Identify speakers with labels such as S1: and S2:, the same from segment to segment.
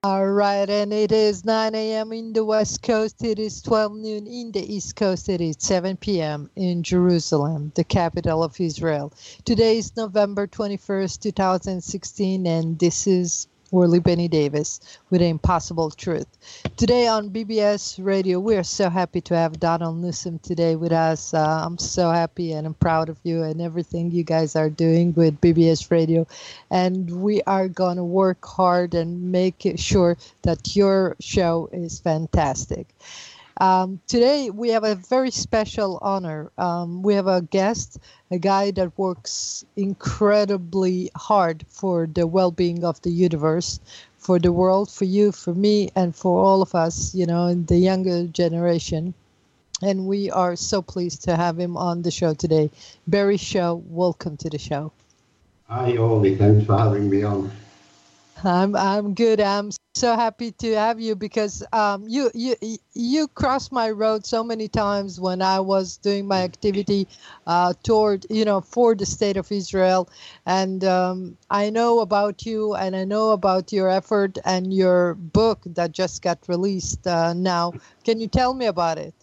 S1: All right, and it is 9 a.m. in the West Coast. It is 12 noon in the East Coast. It is 7 p.m. in Jerusalem, the capital of Israel. Today is November 21st, 2016, and this is Worley Benny Davis with the Impossible Truth. Today on BBS Radio, we are so happy to have Donald Newsom today with us. I'm so happy and I'm proud of you and everything you guys are doing with BBS Radio. And we are going to work hard and make sure that your show is fantastic. Today, we have a very special honor. We have a guest, a guy that works incredibly hard for the well-being of the universe, for the world, for you, for me, and for all of us, in the younger generation. And we are so pleased to have him on the show today. Barry Shaw, welcome to the show.
S2: Hi, Oli. Thanks for having me on.
S1: I'm good. I'm so happy to have you because you crossed my road so many times when I was doing my activity for the state of Israel, and I know about you and I know about your effort and your book that just got released now. Can you tell me about it?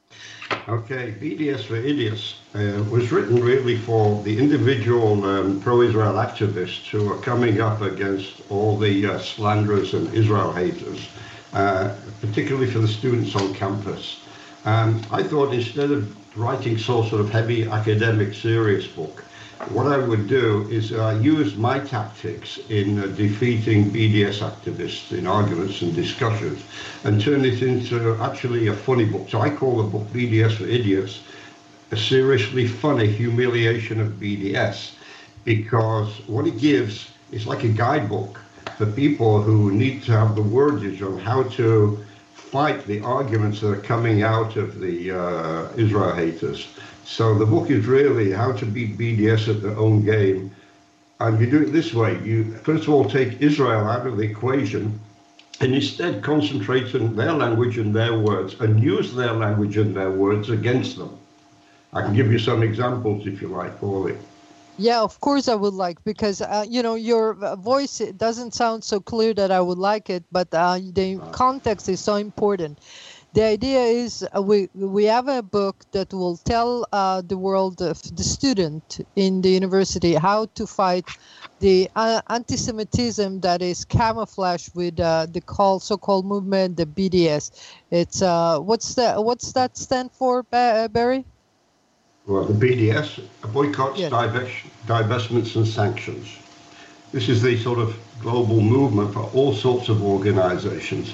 S2: Okay, BDS for Idiots was written really for the individual pro-Israel activists who are coming up against all the slanderers and Israel haters, particularly for the students on campus. I thought instead of writing sort of heavy academic serious book, what I would do is use my tactics in defeating BDS activists in arguments and discussions and turn it into actually a funny book. So I call the book BDS for Idiots, a seriously funny humiliation of BDS, because what it gives is like a guidebook for people who need to have the wordage on how to fight the arguments that are coming out of the Israel haters. So the book is really how to beat BDS at their own game. And you do it this way. You first of all take Israel out of the equation and instead concentrate on their language and their words and use their language and their words against them. I can give you some examples if you like, Paulie.
S1: Yeah, of course I would like, because, your voice doesn't sound so clear that I would like it, but the context is so important. The idea is we have a book that will tell the world, the student in the university, how to fight the anti-Semitism that is camouflaged with the so-called movement, the BDS. It's what's that stand for, Barry?
S2: Well, the BDS, boycotts, yes. Divestments and sanctions. This is the sort of global movement for all sorts of organizations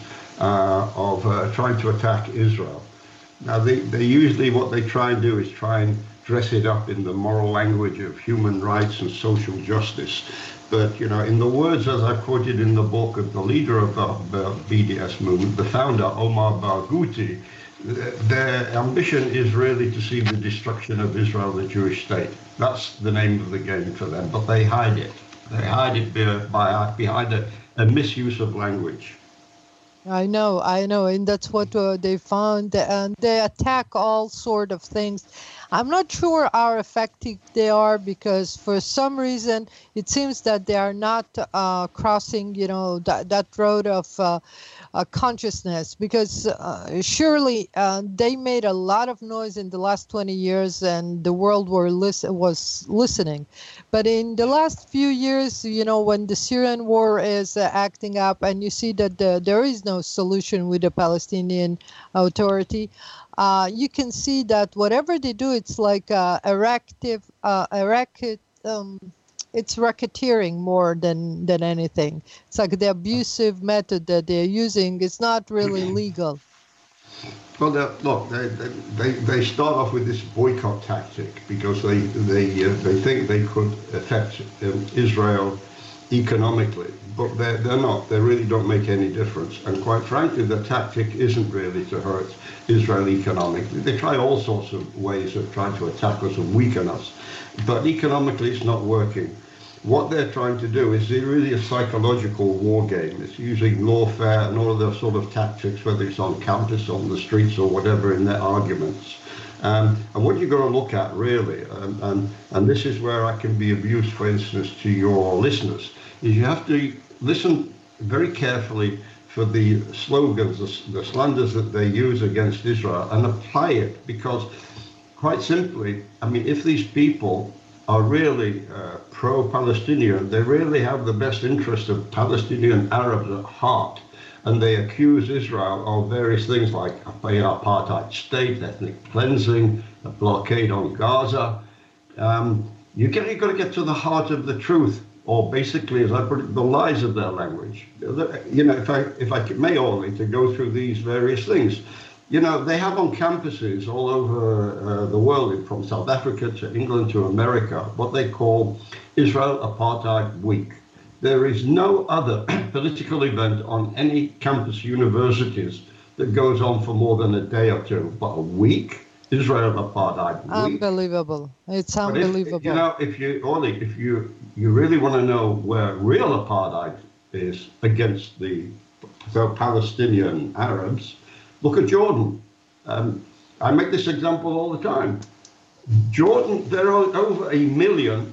S2: of trying to attack Israel. Now, they usually, what they try and do is try and dress it up in the moral language of human rights and social justice. But, in the words, as I quoted in the book, of the leader of the BDS movement, the founder, Omar Barghouti, their ambition is really to see the destruction of Israel, the Jewish state. That's the name of the game for them, but they hide it. They hide it behind a misuse of language.
S1: I know, and that's what they found, and they attack all sort of things. I'm not sure how effective they are, because for some reason it seems that they are not crossing, that road of consciousness, because surely they made a lot of noise in the last 20 years and the world was listening. But in the last few years, when the Syrian war is acting up and you see that there is no solution with the Palestinian Authority, you can see that whatever they do, it's like it's racketeering more than anything. It's like the abusive method that they're using. It's not really legal.
S2: Well, they start off with this boycott tactic because they think they could affect Israel economically, but they're not. They really don't make any difference. And quite frankly, the tactic isn't really to hurt Israel economically. They try all sorts of ways of trying to attack us and weaken us, but economically it's not working. What they're trying to do is really a psychological war game. It's using lawfare and all of the sort of tactics, whether it's on campus, on the streets, or whatever, in their arguments. And what you're going to look at, really, and this is where I can be of use, for instance, to your listeners, is you have to listen very carefully for the slogans, the slanders that they use against Israel, and apply it, because quite simply, I mean, if these people are really pro-Palestinian, they really have the best interest of Palestinian Arabs at heart, and they accuse Israel of various things like an apartheid state, ethnic cleansing, a blockade on Gaza. You've got to get to the heart of the truth, or basically, as I put it, the lies of their language. You know, if I may, only to go through these various things. You know, they have on campuses all over the world, from South Africa to England to America, what they call Israel Apartheid Week. There is no other political event on any campus universities that goes on for more than a day or two, but a week, Israel Apartheid Week.
S1: Unbelievable. It's unbelievable.
S2: If you really want to know where real apartheid is against the Palestinian Arabs, look at Jordan. I make this example all the time. Jordan, there are over 1.5 million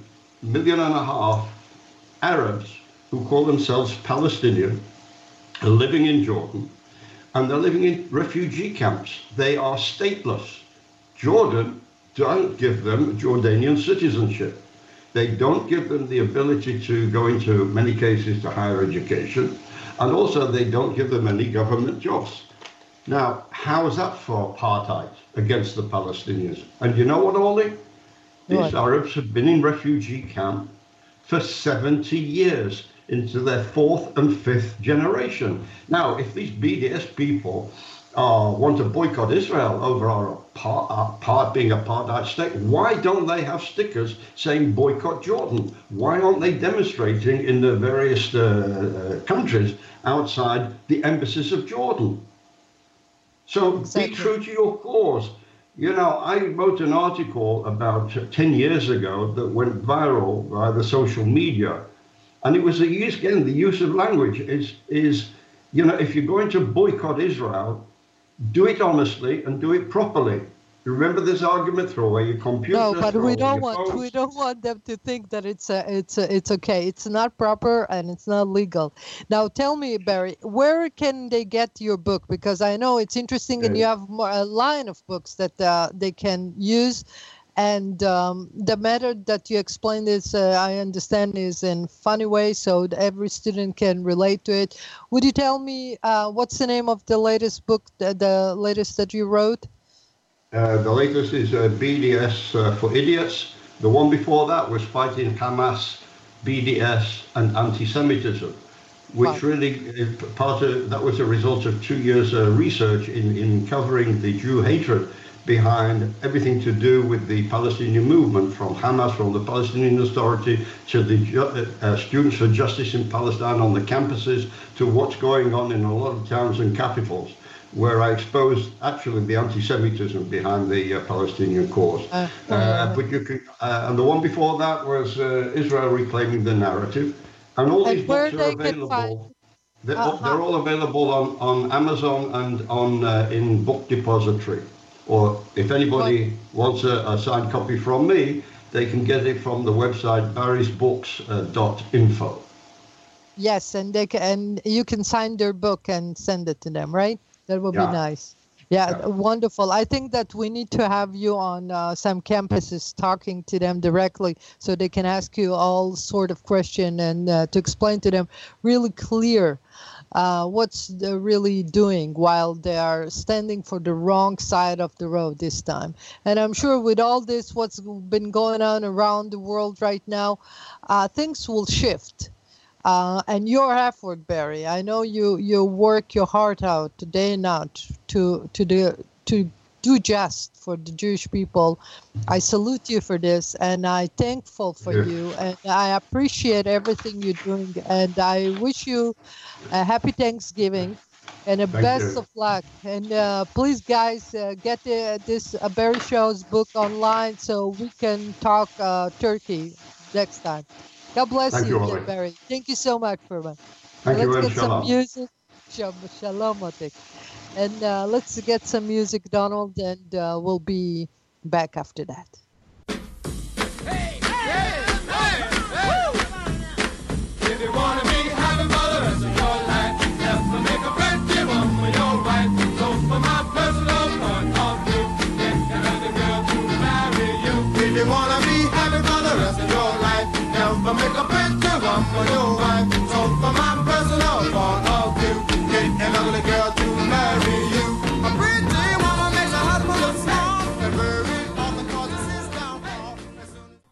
S2: Arabs who call themselves Palestinian, are living in Jordan, and they're living in refugee camps. They are stateless. Jordan don't give them Jordanian citizenship. They don't give them the ability to go into, many cases, to higher education, and also they don't give them any government jobs. Now, how is that for apartheid against the Palestinians? And you know what, Ollie? These Arabs have been in refugee camp for 70 years, into their 4th and 5th generation. Now, if these BDS people want to boycott Israel over our being apartheid state, why don't they have stickers saying boycott Jordan? Why aren't they demonstrating in the various countries outside the embassies of Jordan? So Be true to your cause. You know, I wrote an article about 10 years ago that went viral by the social media. And it was the use of language is, you know, if you're going to boycott Israel, do it honestly and do it properly. Remember this argument: throw away your computer.
S1: No, but we don't want them to think that it's okay. It's not proper and it's not legal. Now, tell me, Barry, where can they get your book? Because I know it's interesting, and you have a line of books that they can use. And the method that you explained is, I understand, is in funny way, so that every student can relate to it. Would you tell me what's the name of the latest book, the latest that you wrote?
S2: The latest is BDS for Idiots. The one before that was Fighting Hamas, BDS, and Anti-Semitism, which really that was a result of 2 years research in covering the Jew hatred behind everything to do with the Palestinian movement, from Hamas, from the Palestinian Authority, to the Students for Justice in Palestine on the campuses, to what's going on in a lot of towns and capitals, where I exposed actually the anti-Semitism behind the Palestinian cause. But you can, and the one before that was Israel Reclaiming the Narrative, and all these books are available. They're all available on Amazon and on in Book Depository. Or if anybody wants a signed copy from me, they can get it from the website barrysbooks.info.
S1: Yes, and you can sign their book and send it to them, right? That would be nice. Yeah, wonderful. I think that we need to have you on some campuses talking to them directly, so they can ask you all sort of question and to explain to them really clear what's they're really doing while they are standing for the wrong side of the road this time. And I'm sure with all this, what's been going on around the world right now, things will shift. And your effort, Barry, I know you work your heart out day and night to do just for the Jewish people. I salute you for this, and I'm thankful for you, and I appreciate everything you're doing, and I wish you a happy Thanksgiving and a best of luck. And please, guys, get this Barry Show's book online so we can talk Turkey next time. God bless you, Barry. Thank you so much for that.
S2: Let's
S1: get some music. Shalom, Otik. And let's get some music, Donald, and we'll be back after that.
S3: Hey, hey, hey, hey. If you want to be happy, mother, rest of your life, you have to make a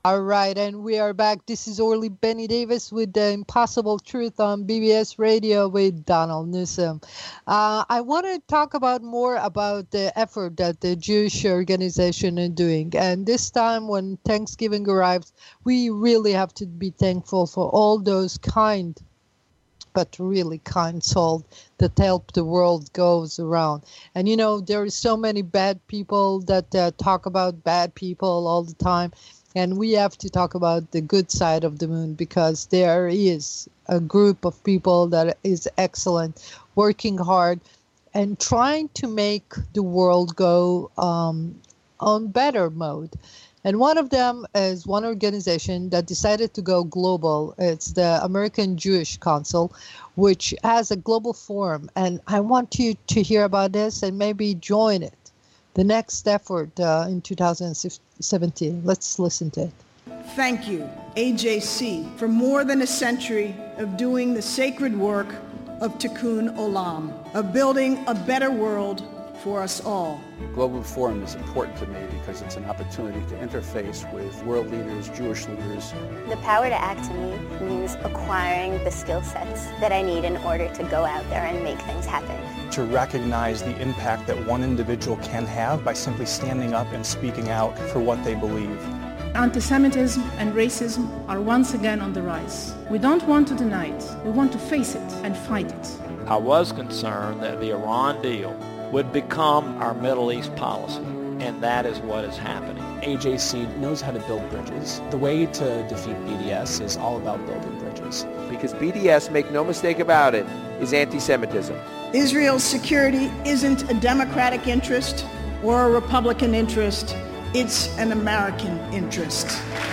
S1: All right, and we are back. This is Orly Benny Davis with The Impossible Truth on BBS Radio with Donald Newsom. I want to talk more about the effort that the Jewish organization are doing. And this time when Thanksgiving arrives, we really have to be thankful for all those kind, but really kind souls that help the world goes around. And, you know, there are so many bad people that talk about bad people all the time. And we have to talk about the good side of the moon, because there is a group of people that is excellent, working hard and trying to make the world go on better mode. And one of them is one organization that decided to go global. It's the American Jewish Council, which has a global forum. And I want you to hear about this and maybe join it. The next effort in 2017. Let's listen to it.
S4: Thank you, AJC, for more than a century of doing the sacred work of Tikkun Olam, of building a better world for us all.
S5: Global Forum is important to me because it's an opportunity to interface with world leaders, Jewish leaders.
S6: The power to act to me means acquiring the skill sets that I need in order to go out there and make things happen.
S7: To recognize the impact that one individual can have by simply standing up and speaking out for what they believe.
S8: Anti-Semitism and racism are once again on the rise. We don't want to deny it. We want to face it and fight it.
S9: I was concerned that the Iran deal would become our Middle East policy, and that is what is happening.
S10: AJC knows how to build bridges. The way to defeat BDS is all about building bridges.
S11: Because BDS, make no mistake about it, is anti-Semitism.
S4: Israel's security isn't a Democratic interest or a Republican interest. It's an American interest.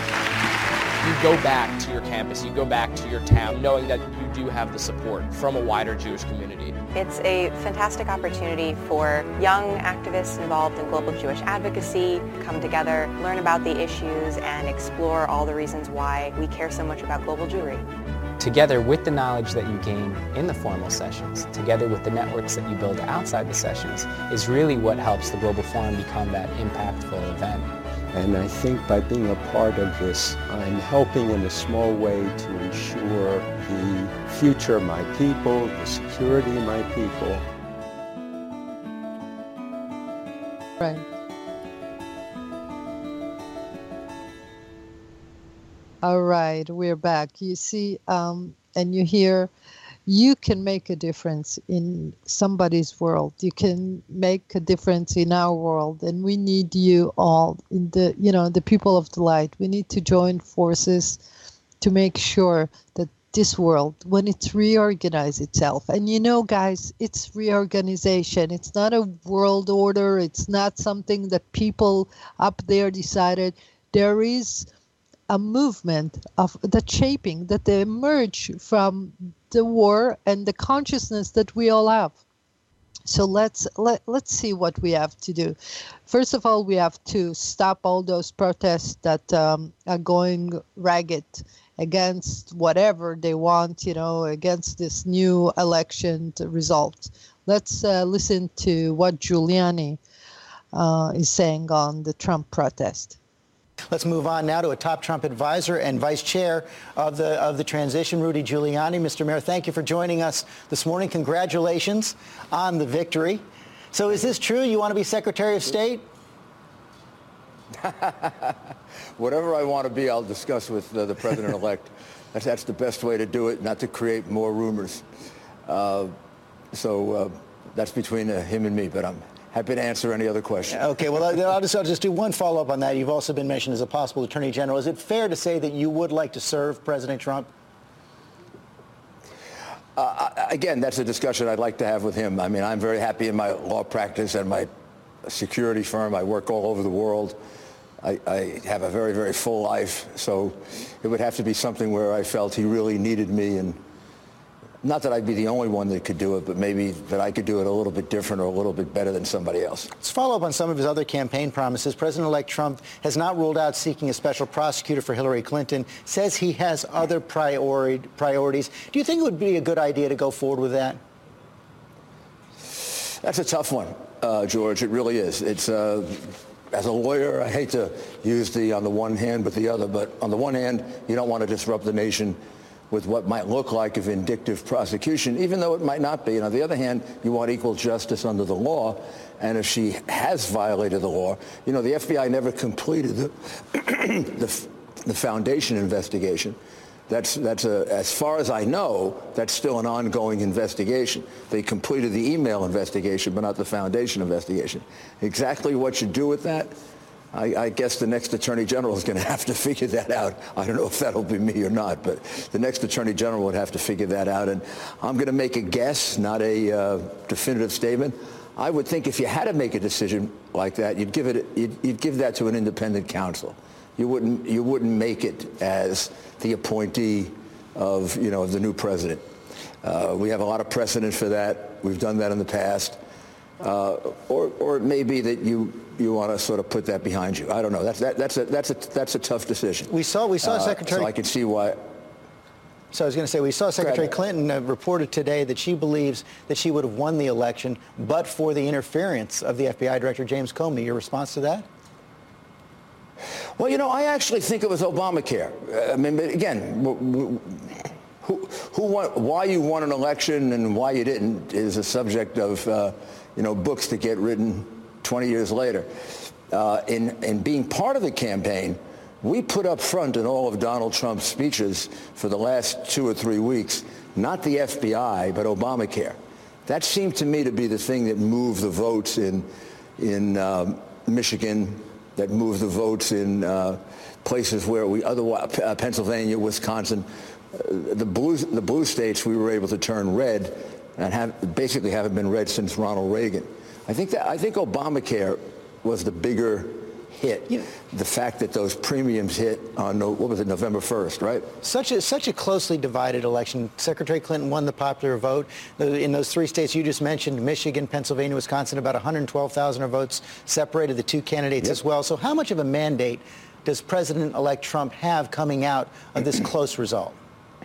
S10: You go back to your campus, you go back to your town, knowing that you do have the support from a wider Jewish community.
S12: It's a fantastic opportunity for young activists involved in global Jewish advocacy to come together, learn about the issues, and explore all the reasons why we care so much about global Jewry.
S13: Together with the knowledge that you gain in the formal sessions, together with the networks that you build outside the sessions, is really what helps the Global Forum become that impactful event.
S14: And I think by being a part of this, I'm helping in a small way to ensure the future of my people, the security of my people.
S1: Right. All right, we're back. You see, and you hear, you can make a difference in somebody's world. You can make a difference in our world, and we need you all, in the, you know, the people of the light. We need to join forces to make sure that this world, when it's reorganized itself, and you know, guys, it's reorganization. It's not a world order. It's not something that people up there decided. There is a movement of the shaping that they emerge from the war and the consciousness that we all have. So let's see what we have to do. First of all, we have to stop all those protests that are going ragged against whatever they want, you know, against this new election result. Let's listen to what Giuliani is saying on the Trump protest.
S15: Let's move on now to a top Trump advisor and vice chair of the transition, Rudy Giuliani. Mr. Mayor, thank you for joining us this morning. Congratulations on the victory. So is this true? You want to be Secretary of State?
S16: Whatever I want to be, I'll discuss with the president-elect. That's the best way to do it, not to create more rumors. So that's between him and me, but I'm happy to answer any other question.
S15: Okay, well, I'll just do one follow-up on that. You've also been mentioned as a possible attorney general. Is it fair to say that you would like to serve President Trump?
S16: Again, that's a discussion I'd like to have with him. I mean, I'm very happy in my law practice and my security firm. I work all over the world. I have a very, very full life. So it would have to be something where I felt he really needed me, and not that I'd be the only one that could do it, but maybe that I could do it a little bit different or a little bit better than somebody else.
S15: Let's follow up on some of his other campaign promises. President-elect Trump has not ruled out seeking a special prosecutor for Hillary Clinton, says he has other priorities. Do you think it would be a good idea to go forward with that?
S16: That's a tough one, George. It really is. It's as a lawyer, I hate to use the on the one hand but the other, but on the one hand, you don't want to disrupt the nation with what might look like a vindictive prosecution, even though it might not be. And on the other hand, you want equal justice under the law. And if she has violated the law, the FBI never completed the foundation investigation. That's as far as I know, that's still an ongoing investigation. They completed the email investigation, but not the foundation investigation. Exactly what you do with that, I guess the next Attorney General is going to have to figure that out. I don't know if that'll be me or not, but the next Attorney General would have to figure that out. And I'm going to make a guess, not a definitive statement. I would think if you had to make a decision like that, you'd give that to an independent counsel. You wouldn't make it as the appointee of the new president. We have a lot of precedent for that. We've done that in the past. Or it may be that you want to sort of put that behind you. I don't know. That's a tough decision.
S15: We saw Secretary.
S16: So I can see why.
S15: So I was going to say, we saw Secretary Clinton reported today that she believes that she would have won the election, but for the interference of the FBI Director James Comey. Your response to that?
S16: Well, I actually think it was Obamacare. I mean, again, who won, why you won an election and why you didn't is a subject of books that get written 20 years later. In being part of the campaign, we put up front in all of Donald Trump's speeches for the last 2 or 3 weeks, not the FBI, but Obamacare. That seemed to me to be the thing that moved the votes in Michigan, that moved the votes in places where we otherwise, Pennsylvania, Wisconsin, the blue states, we were able to turn red and basically haven't been red since Ronald Reagan. I think Obamacare was the bigger hit. The fact that those premiums hit on November 1st, right?
S15: Such a closely divided election. Secretary Clinton won the popular vote. In those 3 states you just mentioned, Michigan, Pennsylvania, Wisconsin, about 112,000 votes separated the 2 candidates as well. So how much of a mandate does President-elect Trump have coming out of this close result?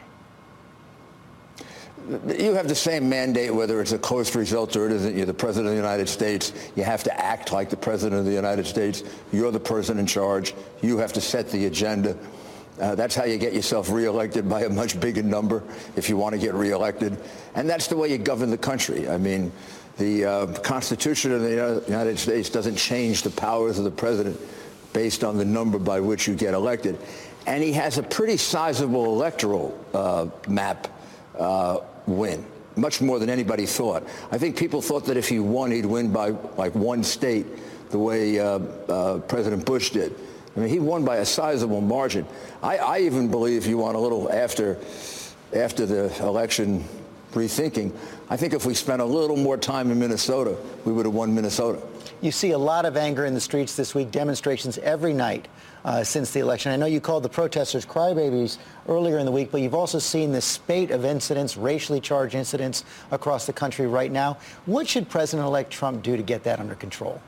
S16: You have the same mandate whether it's a close result or it isn't. You're the President of the United States. You have to act like the President of the United States. You're the person in charge. You have to set the agenda. That's how you get yourself reelected by a much bigger number if you want to get reelected. And that's the way you govern the country. I mean, the Constitution of the United States doesn't change the powers of the President based on the number by which you get elected. And he has a pretty sizable electoral map win, much more than anybody thought. I think people thought that if he won, he'd win by like 1 state, the way President Bush did. I mean, he won by a sizable margin. I even believe you want a little after the election rethinking. I think if we spent a little more time in Minnesota, we would have won Minnesota.
S15: You see a lot of anger in the streets this week, demonstrations every night since the election. I know you called the protesters crybabies earlier in the week, but you've also seen this spate of incidents, racially charged incidents across the country right now. What should President-elect Trump do to get that under control?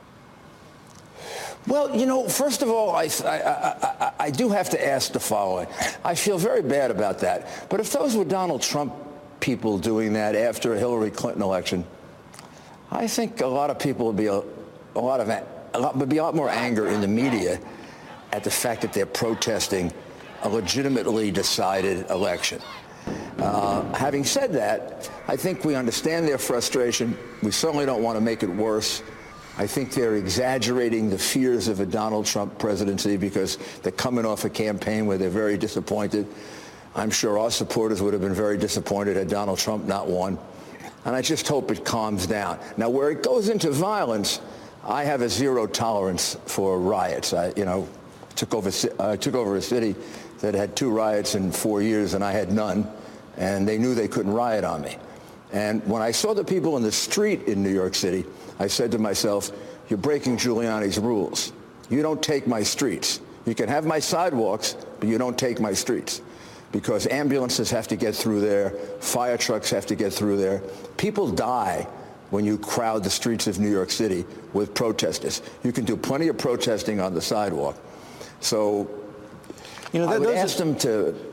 S16: Well, first of all, I do have to ask the following. I feel very bad about that. But if those were Donald Trump people doing that after a Hillary Clinton election, I think a lot of people would be a lot more anger in the media at the fact that they're protesting a legitimately decided election. Having said that, I think we understand their frustration. We certainly don't want to make it worse. I think they're exaggerating the fears of a Donald Trump presidency because they're coming off a campaign where they're very disappointed. I'm sure our supporters would have been very disappointed had Donald Trump not won. And I just hope it calms down. Now, where it goes into violence, I have a zero tolerance for riots. I took over a city that had 2 riots in 4 years, and I had none. And they knew they couldn't riot on me. And when I saw the people in the street in New York City, I said to myself, you're breaking Giuliani's rules. You don't take my streets. You can have my sidewalks, but you don't take my streets. Because ambulances have to get through there, fire trucks have to get through there. People die when you crowd the streets of New York City with protesters. You can do plenty of protesting on the sidewalk. So I would ask them to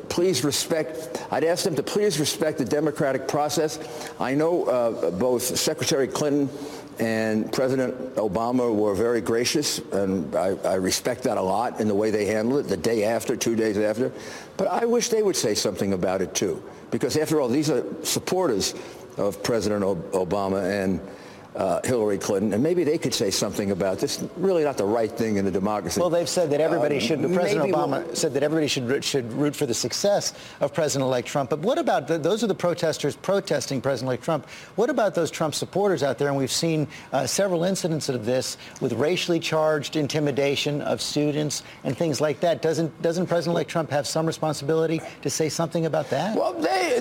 S16: please respect. I'd ask them to please respect the democratic process. I know both Secretary Clinton and President Obama were very gracious, and I respect that a lot in the way they handled it the day after, 2 days after. But I wish they would say something about it too, because after all, these are supporters of President Obama and Hillary Clinton, and maybe they could say something about this. Really not the right thing in the democracy.
S15: Well, they've said that everybody should. President Obama said that everybody should root for the success of President-elect Trump. But what about those are the protesters protesting President-elect Trump? What about those Trump supporters out there? And we've seen several incidents of this with racially charged intimidation of students and things like that. Doesn't President-elect Trump have some responsibility to say something about that?
S16: Well,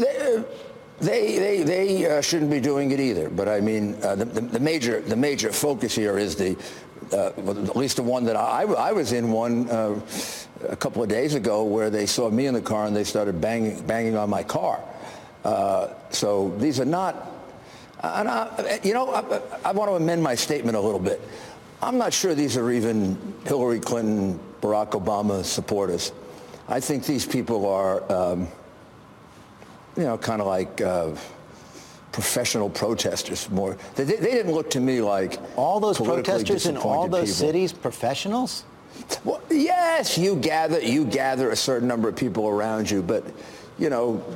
S16: They shouldn't be doing it either. But I mean, the major focus here is at least the one that I was in a couple of days ago, where they saw me in the car and they started banging on my car. So these are not. And I want to amend my statement a little bit. I'm not sure these are even Hillary Clinton, Barack Obama supporters. I think these people are. Kind of like professional protesters more. They didn't look to me like
S15: all those protesters in all those cities, professionals?
S16: Well, yes, you gather a certain number of people around you, but they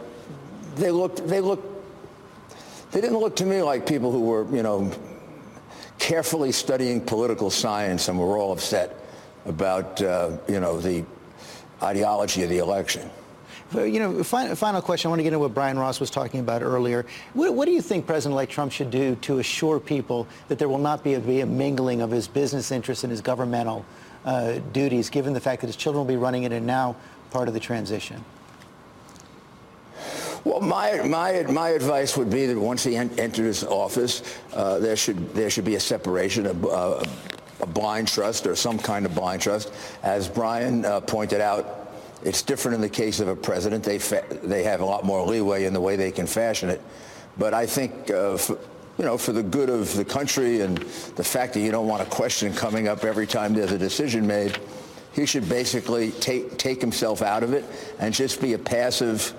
S16: didn't look to me like people who were, carefully studying political science and were all upset about, the ideology of the election.
S15: Final question. I want to get into what Brian Ross was talking about earlier. What do you think President-elect Trump should do to assure people that there will not be a mingling of his business interests and his governmental duties, given the fact that his children will be running it and now part of the transition?
S16: Well, my advice would be that once he enters office, there should be a separation, a blind trust or some kind of blind trust. As Brian pointed out, it's different in the case of a president. They have a lot more leeway in the way they can fashion it. But I think, for the good of the country and the fact that you don't want a question coming up every time there's a decision made, he should basically take himself out of it and just be a passive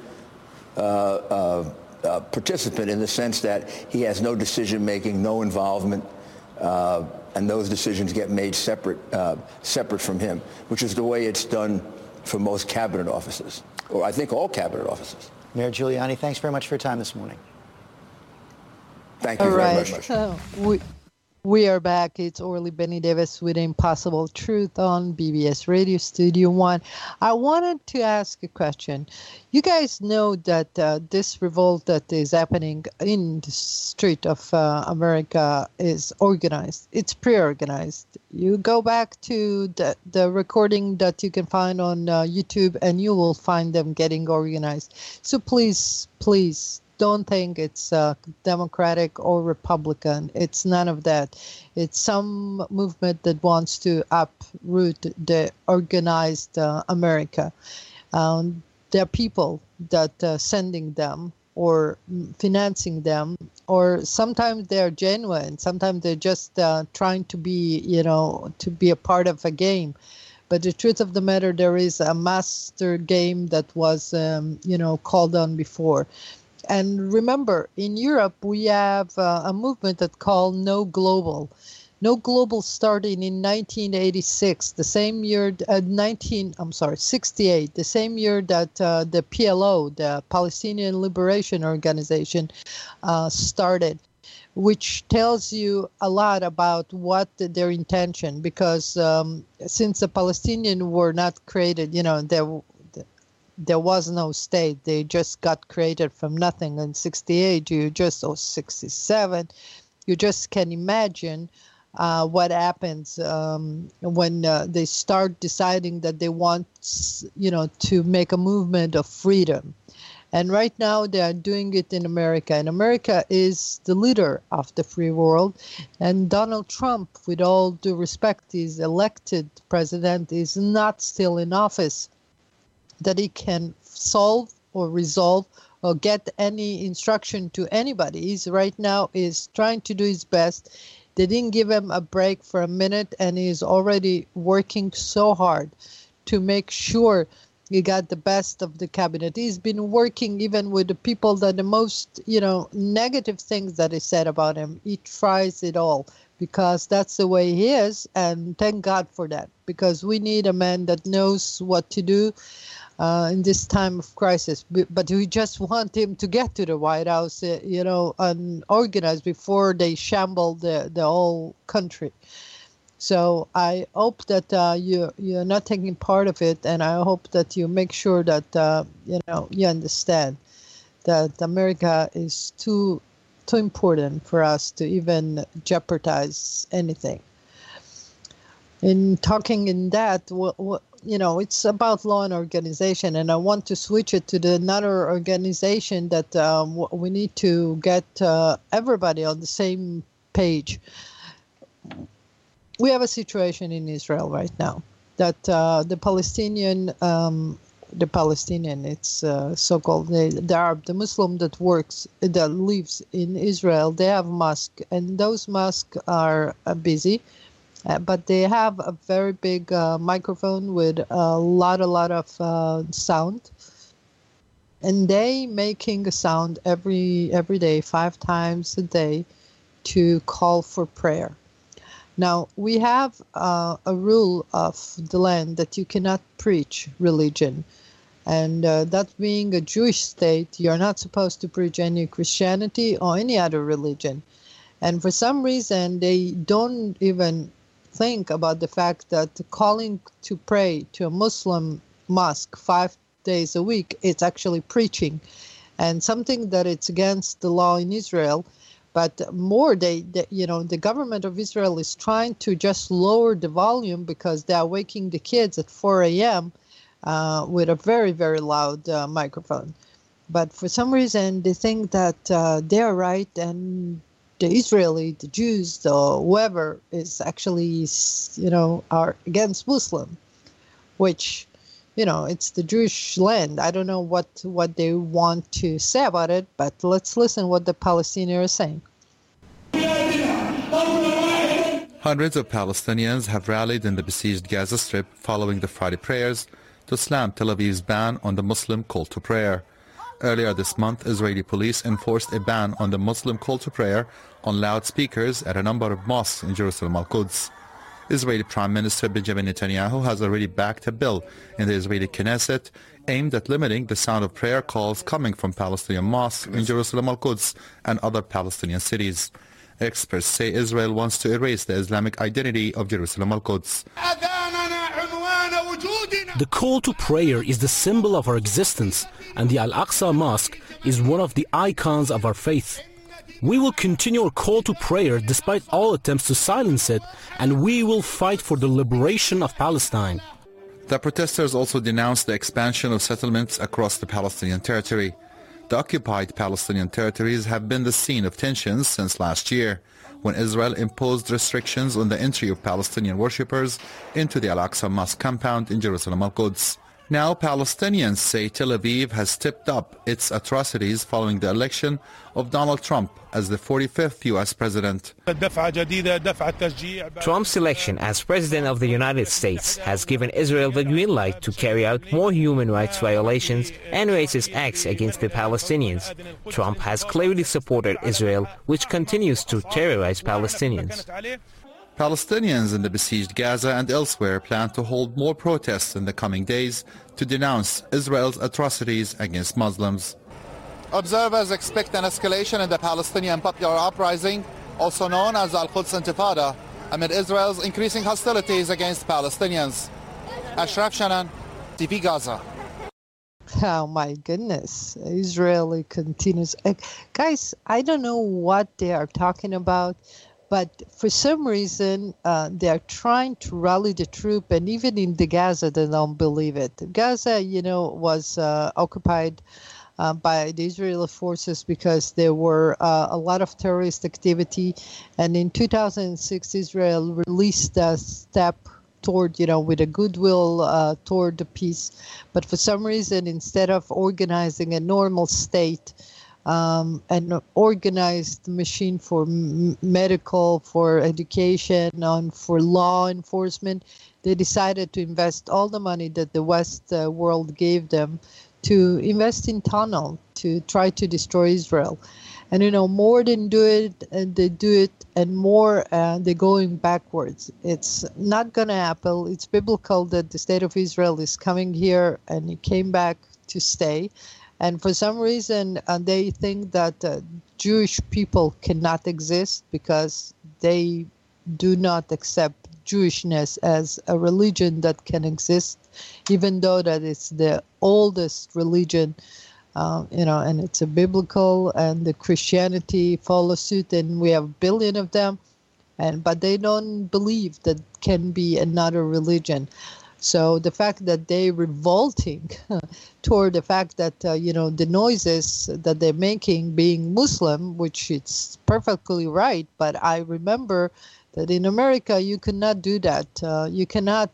S16: participant, in the sense that he has no decision making, no involvement, and those decisions get made separate from him, which is the way it's done for most cabinet offices, or I think all cabinet offices.
S15: Mayor Giuliani, thanks very much for your time this morning.
S16: Thank you very much.
S1: So we are back. It's Orly Benny Davis with Impossible Truth on BBS Radio Studio One. I wanted to ask a question. You guys know that this revolt that is happening in the street of America is organized. It's pre-organized. You go back to the recording that you can find on YouTube, and you will find them getting organized. So please, don't think it's Democratic or Republican. It's none of that. It's some movement that wants to uproot the organized America. There are people that are sending them or financing them, or sometimes they're genuine. Sometimes they're just trying to be, to be a part of a game. But the truth of the matter, there is a master game that was, called on before. And remember, in Europe, we have a movement that's called No Global. No Global started in 1986, the same year, 68, the same year that the PLO, the Palestinian Liberation Organization, started, which tells you a lot about what their intention, because since the Palestinians were not created, there was no state. They just got created from nothing in 68. 67. You just can imagine what happens when they start deciding that they want, to make a movement of freedom. And right now they are doing it in America. And America is the leader of the free world. And Donald Trump, with all due respect, is elected president, is not still in office, that he can solve or resolve or get any instruction to anybody. He's right now is trying to do his best. They didn't give him a break for a minute, and he's already working so hard to make sure He got the best of the cabinet. He's been working even with the people that the most, negative things that is said about him. He tries it all because that's the way he is. And thank God for that, because we need a man that knows what to do in this time of crisis. But we just want him to get to the White House, and organize before they shamble the whole country. So I hope that you're not taking part of it, and I hope that you make sure that you understand that America is too important for us to even jeopardize anything. In talking in that, it's about law and organization, and I want to switch it to another organization that we need to get everybody on the same page. We have a situation in Israel right now that the Palestinian, it's so-called the Arab, the Muslim that lives in Israel, they have mosques, and those mosques are busy, but they have a very big microphone with a lot of sound, and they making a sound every day, 5 times a day, to call for prayer. Now, we have a rule of the land that you cannot preach religion. And that being a Jewish state, you're not supposed to preach any Christianity or any other religion. And for some reason, they don't even think about the fact that calling to pray to a Muslim mosque 5 days a week, it's actually preaching. And something that it's against the law in Israel. But more, the government of Israel is trying to just lower the volume because they are waking the kids at 4 a.m. With a very, very loud microphone. But for some reason, they think that they're right, and the Jews, or whoever is actually, are against Muslim, which, it's the Jewish land. I don't know what they want to say about it, but let's listen what the Palestinians are saying.
S17: Hundreds of Palestinians have rallied in the besieged Gaza Strip following the Friday prayers to slam Tel Aviv's ban on the Muslim call to prayer. Earlier this month, Israeli police enforced a ban on the Muslim call to prayer on loudspeakers at a number of mosques in Jerusalem al-Quds. Israeli Prime Minister Benjamin Netanyahu has already backed a bill in the Israeli Knesset aimed at limiting the sound of prayer calls coming from Palestinian mosques in Jerusalem al-Quds and other Palestinian cities. Experts say Israel wants to erase the Islamic identity of Jerusalem al-Quds.
S18: The call to prayer is the symbol of our existence, and the Al-Aqsa Mosque is one of the icons of our faith. We will continue our call to prayer despite all attempts to silence it, and we will fight for the liberation of Palestine.
S17: The protesters also denounced the expansion of settlements across the Palestinian territory. The occupied Palestinian territories have been the scene of tensions since last year, when Israel imposed restrictions on the entry of Palestinian worshippers into the Al-Aqsa Mosque compound in Jerusalem al-Quds. Now Palestinians say Tel Aviv has stepped up its atrocities following the election of Donald Trump as the 45th U.S. president.
S19: Trump's election as president of the United States has given Israel the green light to carry out more human rights violations and racist acts against the Palestinians. Trump has clearly supported Israel, which continues to terrorize Palestinians.
S17: Palestinians in the besieged Gaza and elsewhere plan to hold more protests in the coming days to denounce Israel's atrocities against Muslims.
S20: Observers expect an escalation in the Palestinian popular uprising, also known as Al-Quds Intifada, amid Israel's increasing hostilities against Palestinians. Ashraf Shanan, TV Gaza.
S1: Oh my goodness, Israel continues. Guys, I don't know what they are talking about. But for some reason, they are trying to rally the troop, and even in the Gaza, they don't believe it. Gaza, was occupied by the Israeli forces because there were a lot of terrorist activity. And in 2006, Israel released a step toward, with a goodwill toward the peace. But for some reason, instead of organizing a normal state, and organized machine for medical, for education, and for law enforcement. They decided to invest all the money that the West world gave them to invest in tunnel to try to destroy Israel. And, more than do it, and they do it, and more, they're going backwards. It's not going to happen. It's biblical that the state of Israel is coming here, and it came back to stay. And for some reason, they think that Jewish people cannot exist because they do not accept Jewishness as a religion that can exist, even though that it's the oldest religion, and it's a biblical, and the Christianity follows suit, and we have a billion of them, but they don't believe that can be another religion. So the fact that they're revolting toward the fact that, the noises that they're making being Muslim, which it's perfectly right, but I remember that in America you cannot do that. You cannot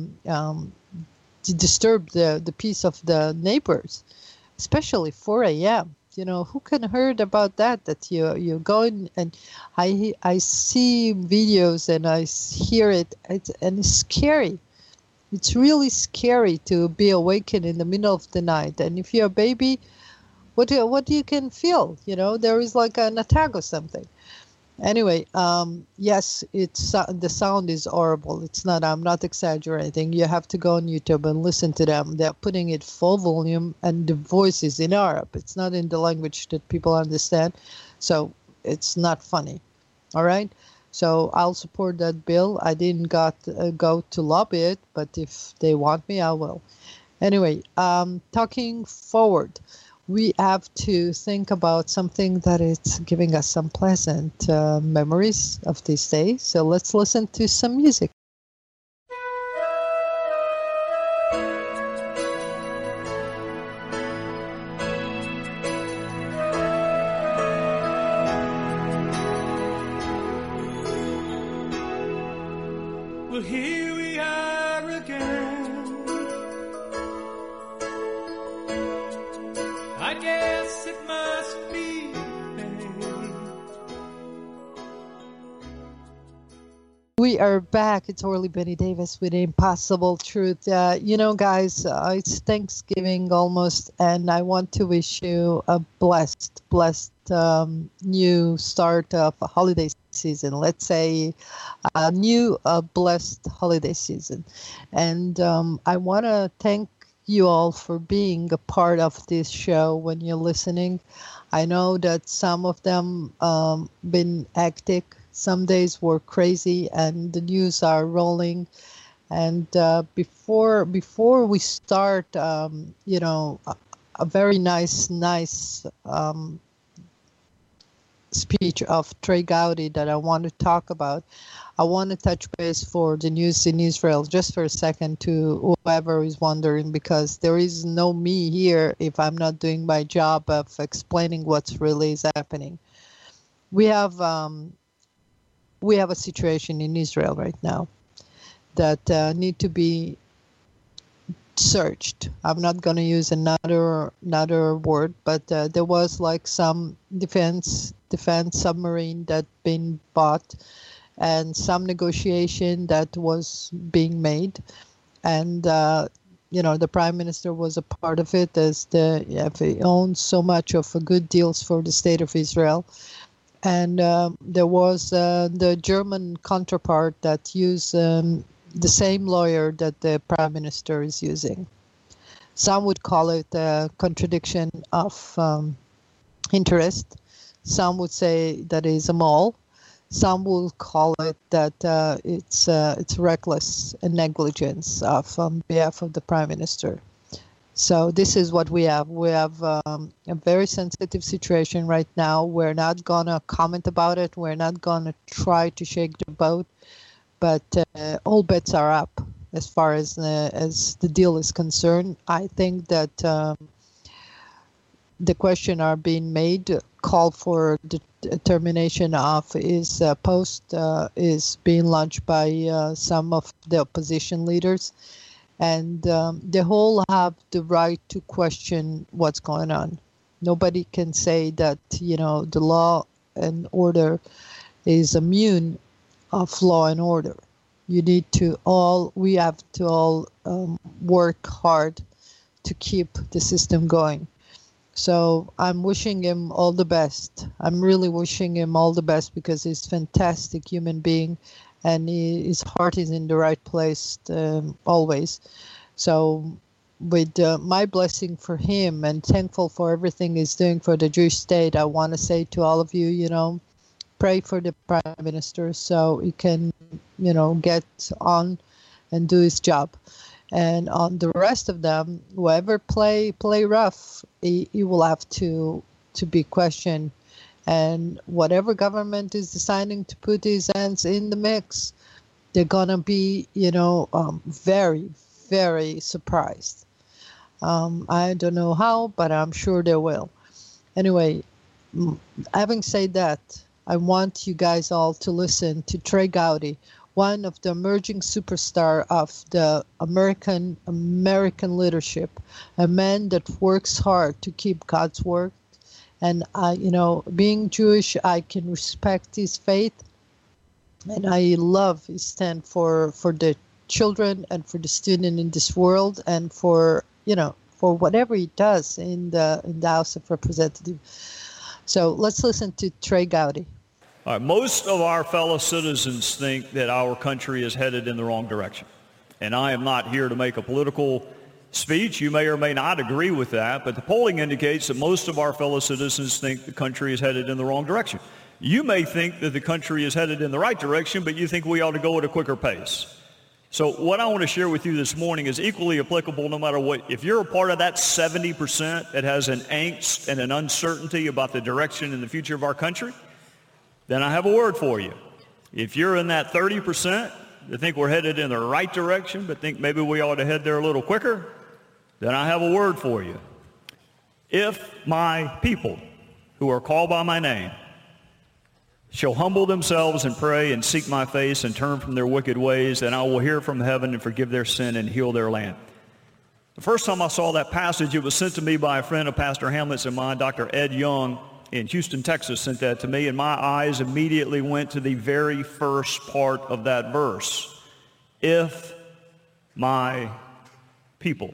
S1: disturb the peace of the neighbors, especially 4 a.m. Who can heard about that? That you're going, and I see videos and I hear it, and it's scary. It's really scary to be awakened in the middle of the night. And if you're a baby, what you can feel? There is like an attack or something. Anyway, yes, it's the sound is horrible. It's not. I'm not exaggerating. You have to go on YouTube and listen to them. They're putting it full volume, and the voice is in Arab. It's not in the language that people understand, so it's not funny. All right. So I'll support that bill. I didn't go to lobby it, but if they want me, I will. Anyway, talking forward. We have to think about something that is giving us some pleasant memories of this day. So let's listen to some music.
S3: Well, here we are again. I guess it must be fate.
S1: We are back. It's Orly Benny Davis with Impossible Truth. Guys, it's Thanksgiving almost, and I want to wish you a blessed new start of a holiday season. Let's say a new blessed holiday season. And I want to thank you all for being a part of this show when you're listening. I know that some of them been hectic. Some days were crazy, and the news are rolling. And before we start, a very nice speech of Trey Gowdy that I want to talk about. I want to touch base for the news in Israel just for a second to whoever is wondering, because there is no me here if I'm not doing my job of explaining what's really is happening. We have a situation in Israel right now that need to be searched. I'm not going to use another word, but there was like some defense submarine that been bought, and some negotiation that was being made, and the prime minister was a part of it, as he owns so much of good deals for the state of Israel. And there was the German counterpart that used the same lawyer that the prime minister is using. Some would call it a contradiction of interest. Some would say that is a mole. Some will call it that it's reckless and negligence on behalf of the prime minister. So this is what we have. We have a very sensitive situation right now. We're not going to comment about it. We're not going to try to shake the boat. But all bets are up as far as the deal is concerned. I think that the question are being made, call for the termination of his post is being launched by some of the opposition leaders. And they all have the right to question what's going on. Nobody can say that, the law and order is immune of law and order. We have to all work hard to keep the system going. So I'm wishing him all the best. I'm really wishing him all the best because he's a fantastic human being and his heart is in the right place always. So with my blessing for him and thankful for everything he's doing for the Jewish state, I want to say to all of you, pray for the Prime Minister so he can, get on and do his job. And on the rest of them, whoever play rough, he will have to be questioned. And whatever government is deciding to put his hands in the mix, they're gonna be, very, very surprised. I don't know how, but I'm sure they will. Anyway, having said that, I want you guys all to listen to Trey Gowdy, one of the emerging superstar of the American leadership, a man that works hard to keep God's word. And being Jewish, I can respect his faith, and I love his stand for the children and for the student in this world, and for whatever he does in the House of Representatives. So let's listen to Trey Gowdy.
S21: All right, most of our fellow citizens think that our country is headed in the wrong direction. And I am not here to make a political speech. You may or may not agree with that, but the polling indicates that most of our fellow citizens think the country is headed in the wrong direction. You may think that the country is headed in the right direction, but you think we ought to go at a quicker pace. So what I want to share with you this morning is equally applicable no matter what. If you're a part of that 70% that has an angst and an uncertainty about the direction and the future of our country, then I have a word for you. If you're in that 30% that think we're headed in the right direction but think maybe we ought to head there a little quicker, then I have a word for you. If my people who are called by my name shall humble themselves and pray and seek my face and turn from their wicked ways, then I will hear from heaven and forgive their sin and heal their land. The first time I saw that passage, it was sent to me by a friend of Pastor Hamlet's and mine, Dr. Ed Young, in Houston, Texas, sent that to me, and my eyes immediately went to the very first part of that verse. If my people.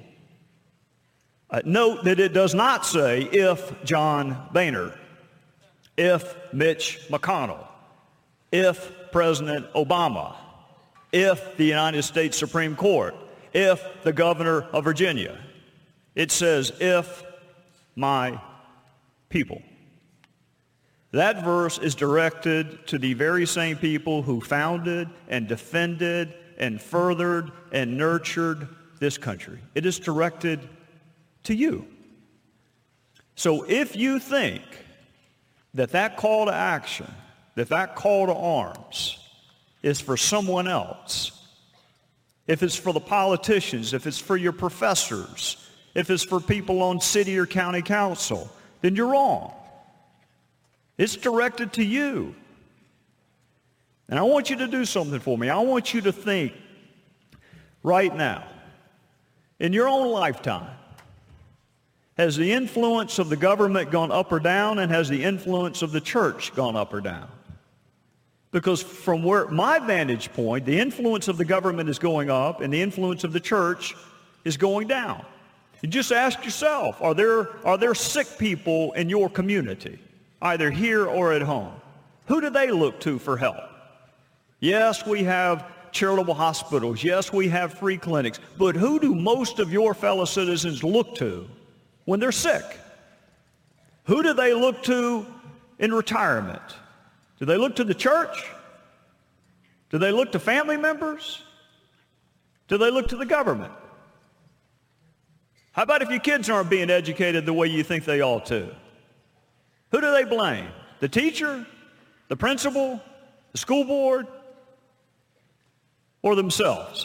S21: Note that it does not say if John Boehner, if Mitch McConnell, if President Obama, if the United States Supreme Court, if the governor of Virginia. It says, if my people. That verse is directed to the very same people who founded and defended and furthered and nurtured this country. It is directed to you. So if you think that call to action, that call to arms is for someone else, if it's for the politicians, if it's for your professors, if it's for people on city or county council, then you're wrong. It's directed to you. And I want you to do something for me. I want you to think right now, in your own lifetime, has the influence of the government gone up or down, and has the influence of the church gone up or down? Because from where my vantage point, the influence of the government is going up and the influence of the church is going down. You just ask yourself, are there sick people in your community, either here or at home? Who do they look to for help? Yes, we have charitable hospitals. Yes, we have free clinics. But who do most of your fellow citizens look to when they're sick? Who do they look to in retirement? Do they look to the church? Do they look to family members? Do they look to the government? How about if your kids aren't being educated the way you think they ought to? Who do they blame? The teacher, the principal, the school board, or themselves?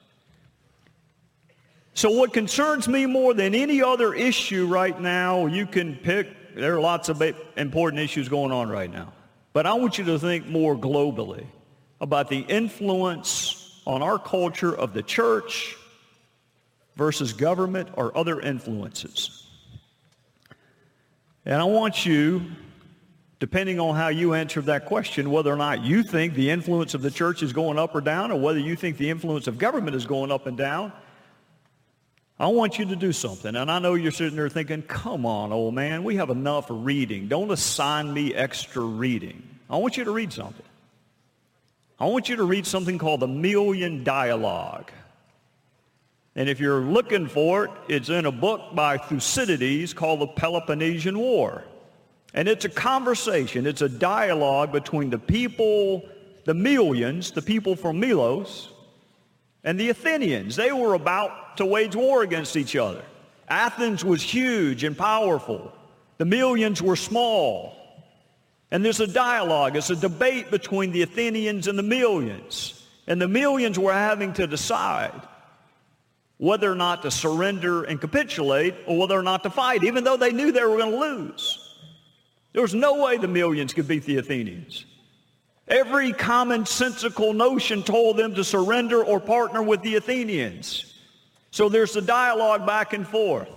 S21: So what concerns me more than any other issue right now, you can pick, there are lots of important issues going on right now. But I want you to think more globally about the influence on our culture of the church versus government or other influences. And I want you, depending on how you answer that question, whether or not you think the influence of the church is going up or down, or whether you think the influence of government is going up and down, I want you to do something. And I know you're sitting there thinking, come on, old man, we have enough reading. Don't assign me extra reading. I want you to read something. I want you to read something called the Million Dialogue. And if you're looking for it, it's in a book by Thucydides called the Peloponnesian War. And it's a conversation, it's a dialogue between the people, the millions, the people from Milos, and the Athenians. They were about to wage war against each other. Athens was huge and powerful. The millions were small. And there's a dialogue, it's a debate between the Athenians and the millions. And the millions were having to decide whether or not to surrender and capitulate or whether or not to fight, even though they knew they were going to lose. There was no way the millions could beat the Athenians. Every commonsensical notion told them to surrender or partner with the Athenians. So there's a dialogue back and forth.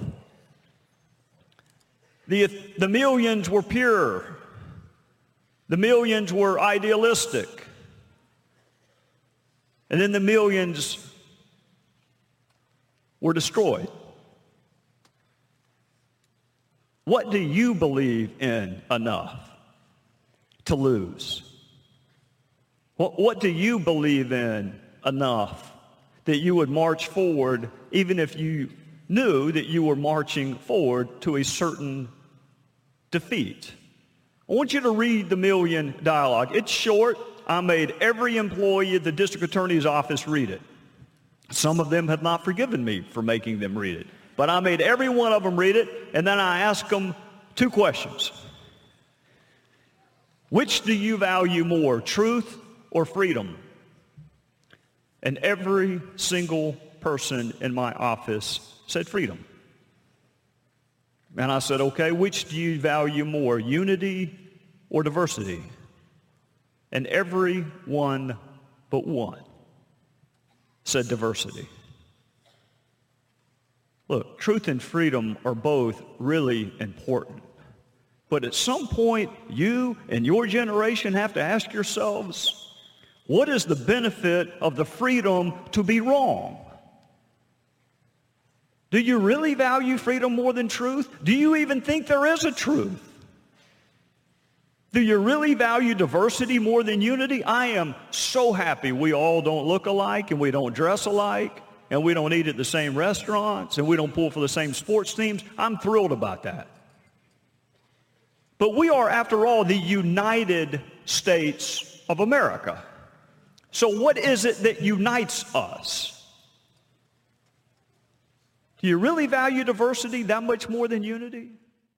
S21: The millions were pure. The millions were idealistic. And then the millions were destroyed. What do you believe in enough to lose? What do you believe in enough that you would march forward even if you knew that you were marching forward to a certain defeat? I want you to read the Million Dialogue. It's short. I made every employee at the district attorney's office read it. Some of them have not forgiven me for making them read it. But I made every one of them read it, and then I asked them two questions. Which do you value more, truth or freedom? And every single person in my office said freedom. And I said, okay, which do you value more, unity or diversity? And every one but one said diversity. Look, truth and freedom are both really important. But at some point, you and your generation have to ask yourselves, what is the benefit of the freedom to be wrong? Do you really value freedom more than truth? Do you even think there is a truth? Do you really value diversity more than unity? I am so happy we all don't look alike and we don't dress alike and we don't eat at the same restaurants and we don't pull for the same sports teams. I'm thrilled about that. But we are, after all, the United States of America. So what is it that unites us? Do you really value diversity that much more than unity?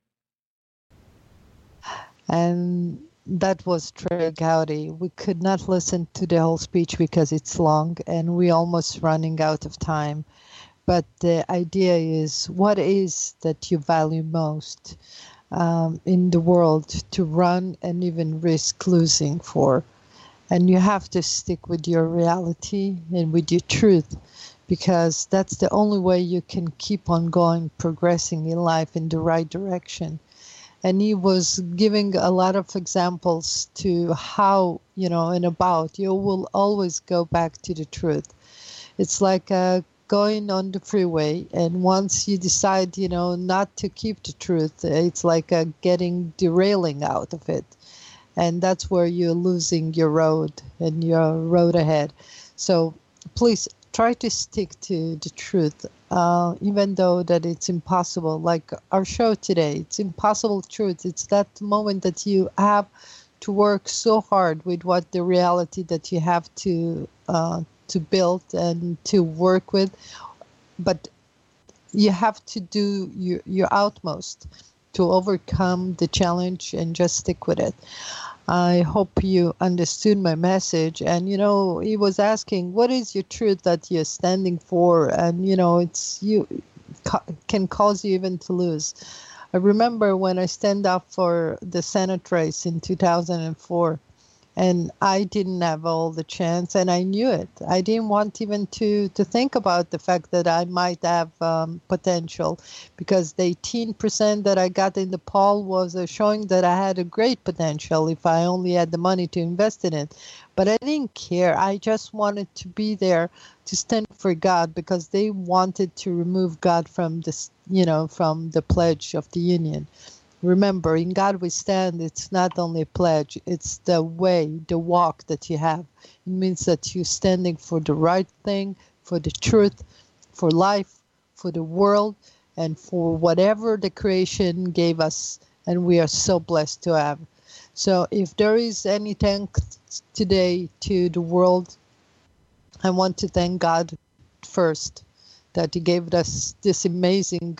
S1: And that was Trey Gowdy. We could not listen to the whole speech because it's long and we're almost running out of time. But the idea is, what is that you value most in the world to run and even risk losing for? And you have to stick with your reality and with your truth, because that's the only way you can keep on going, progressing in life in the right direction. And he was giving a lot of examples to how, and about, you will always go back to the truth. It's like going on the freeway, and once you decide, not to keep the truth, it's like derailing out of it. And that's where you're losing your road and your road ahead. So please try to stick to the truth, even though that it's impossible. Like our show today, it's impossible truth. It's that moment that you have to work so hard with what the reality that you have to build and to work with, but you have to do your utmost to overcome the challenge and just stick with it. I hope you understood my message. And, he was asking, what is your truth that you're standing for? And, can cause you even to lose. I remember when I stand up for the Senate race in 2004, And I didn't have all the chance, and I knew it. I didn't want even to think about the fact that I might have potential, because the 18% that I got in the poll was showing that I had a great potential if I only had the money to invest in it. But I didn't care. I just wanted to be there to stand for God, because they wanted to remove God from this, from the pledge of the Union. Remember, in God we stand, it's not only a pledge, it's the way, the walk that you have. It means that you're standing for the right thing, for the truth, for life, for the world, and for whatever the creation gave us, and we are so blessed to have. So if there is any thanks today to the world, I want to thank God first, that He gave us this amazing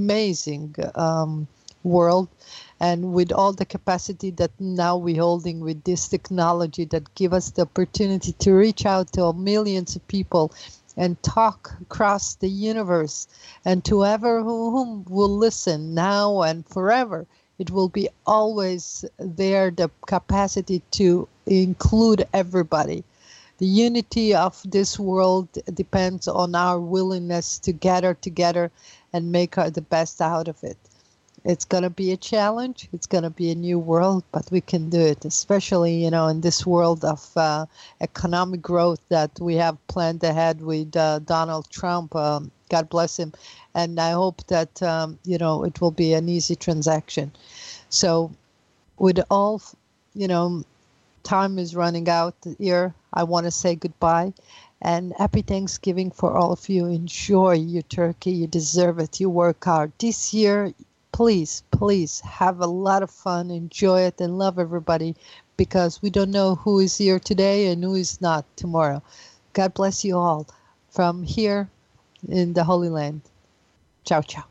S1: world, and with all the capacity that now we're holding with this technology that give us the opportunity to reach out to millions of people and talk across the universe, and to whoever whom will listen now and forever. It will be always there, the capacity to include everybody. The unity of this world depends on our willingness to gather together and make the best out of it. It's going to be a challenge. It's going to be a new world, but we can do it, especially, in this world of economic growth that we have planned ahead with Donald Trump. God bless him. And I hope that, it will be an easy transaction. So with all, time is running out here, I want to say goodbye. And happy Thanksgiving for all of you. Enjoy your turkey. You deserve it. You work hard. This year, please have a lot of fun, enjoy it, and love everybody, because we don't know who is here today and who is not tomorrow. God bless you all from here in the Holy Land. Ciao, ciao.